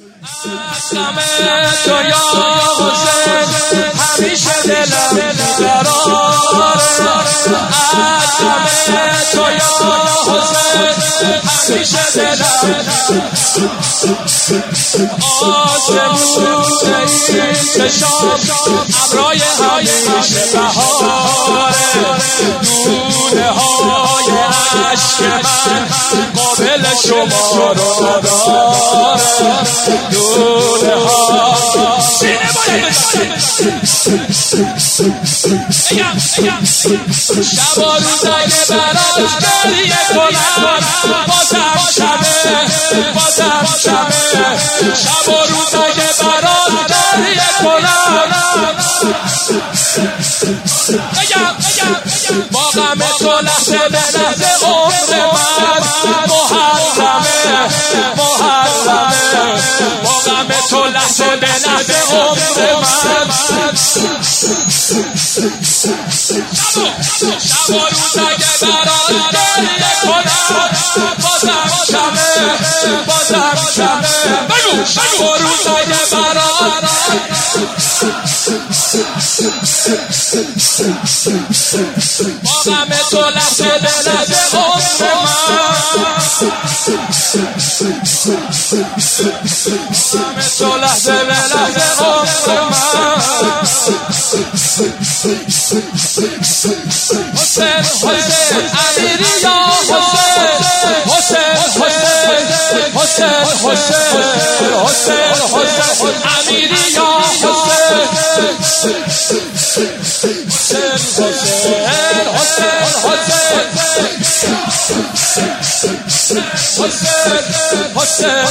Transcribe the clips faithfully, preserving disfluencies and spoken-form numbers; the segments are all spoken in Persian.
غم تو یا حسین همیشه دلم بیقراره، از غم تو یا حسین همیشه دلم آسمون این چشام ابرای همیشه بهاره، دونه های عشق من قابل شما رو نداره، دونه ها سینه باید شب و روز اگه برات گریه کنم بازم شبه، بازم شبه، شب و روز اگه برات گریه کنم با غم تو لحظه به لحظه عمر من محرمه، محرمه، با غم تو لحظه به لحظه عمر من شب و روز اگه برات گریه کنم بازم شبه، بازم شبه، شب و روز اگه برات با غم تو لحظه به لحظه عمر من غم تو لحظه به لحظه عمر من حسین حسین امیری یا حسین حسین حسین حسین حسین حسین حسین امیری یا حسین حسین حسین حسین حسین حسین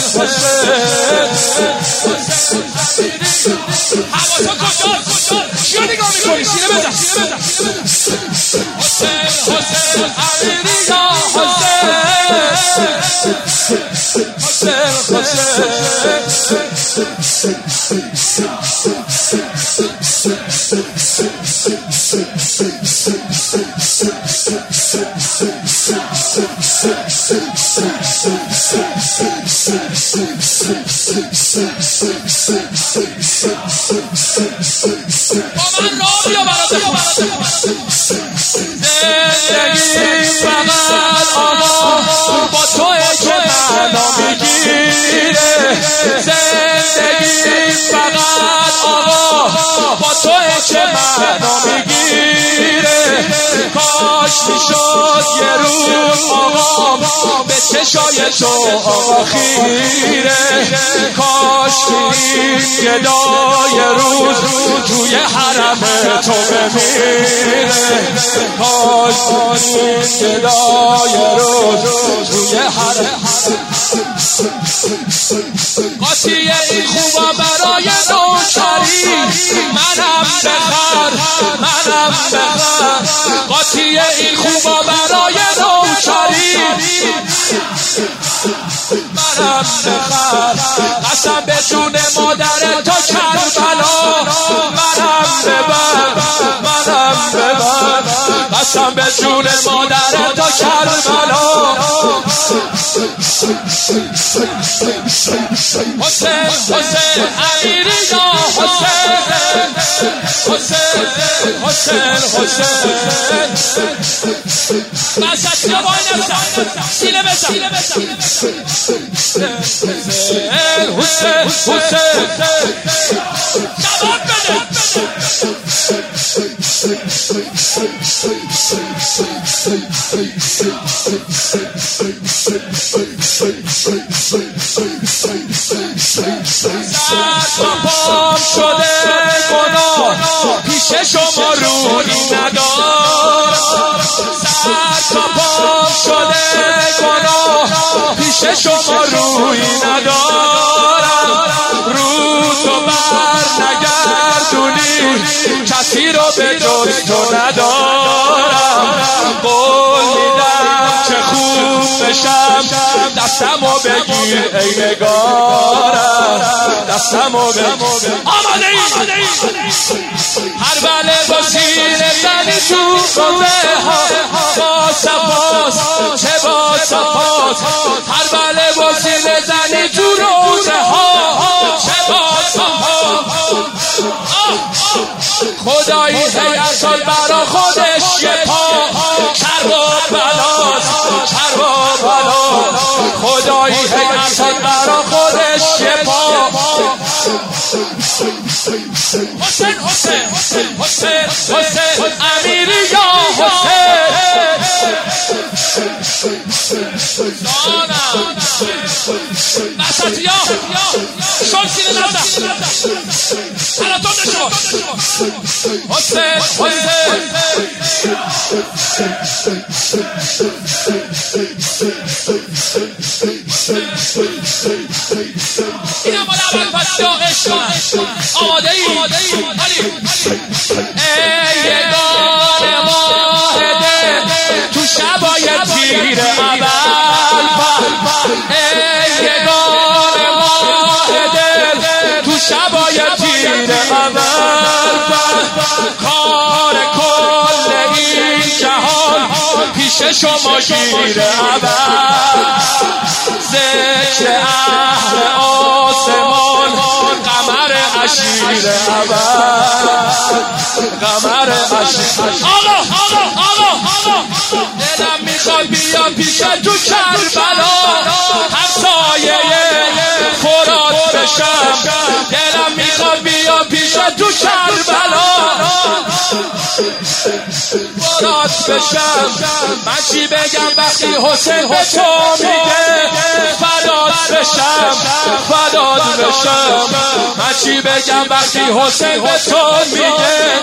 حواسا کجاست؟ چیو نگاه میکنی؟ سینه بزن حسین حسین امیری یا حسین حسین با من را بیا برات زندگی فقط آقا با توی که منو میگیره، زندگی فقط آقا با توی که منو میگیره، کاش میشد یه روز آقا به چشای تو آخیره، کاش این گدای روز توی حرم تو بمیره، کاش این گدای روز توی حرم قاطی این خوبا برای نوکری منم بخر، منم بخر، قاطی این خوبا برای نوکری منم بخر، قسم به جون مادر تا کربلا منم ببر، منم ببر، قسم به جون مادر تا کربلا حسین حسین امیری یا حسین حسین حسین حسین بسط یا باید نفسن سینه بزن حسین حسین حسین جواب بده سر با پام شده گناه پیش شما روی ندارم، سر با پام شده گناه پیش شما روی ندارم، رو تو بر نگردونی کسی رو به جز تو ندارم، قول میدم که خوب بشم دستمو بگیر ای نگارم، دستمو بگیر آماده ای هر بله با سینه زنی تو روزه ها با صفاست چه با صفاست، هر بله با سینه زنی تو روزه ها خدایی هر سال برا خودش یه پا کرب و بلاست کرب و بلاست خدایی هر سال برا خودش یه پا حسین حسین حسین حسین امیری یا حسین دانم نساتی یا شل سینه نزد حالاتون نشو حسین حسین اینم بالا اول پس یا عشق آماده ای ای یگان واحده تو شبای تیر اول ای یگان واحده تو شبای تیر اول کار کل این جهان پیش شما شیر اول ذکر اهل آسمان قمر عشیر اول قمر عشیر آقا آقا آقا آقا دلم میخواد بیا پیش تو کربلا همسایه فرات بشم دلم میخواد بیا پیش تو کربلا فرات بشم من چی بگم وقتی حسین به تو میگه فدات بشم فدات بشم من چی بگم وقتی حسین به تو میگه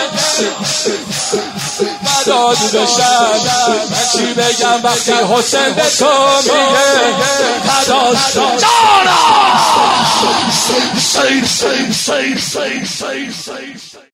فدات بشم من چی بگم وقتی حسین به تو میگه فدات جانا